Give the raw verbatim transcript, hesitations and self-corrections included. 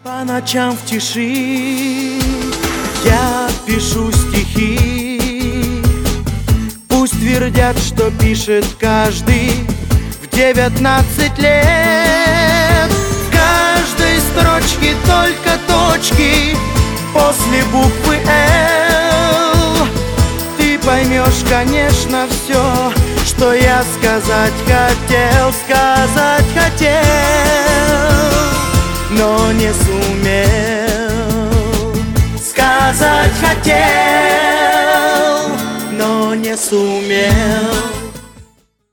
По ночам в тиши я пишу стихи. Пусть твердят, что пишет каждый в девятнадцать лет. В каждой строчке только точки после буквы «Л». Ты поймешь, конечно, все, что я сказать хотел, сказать хотел, но не сумел. Сказать хотел, но не сумел.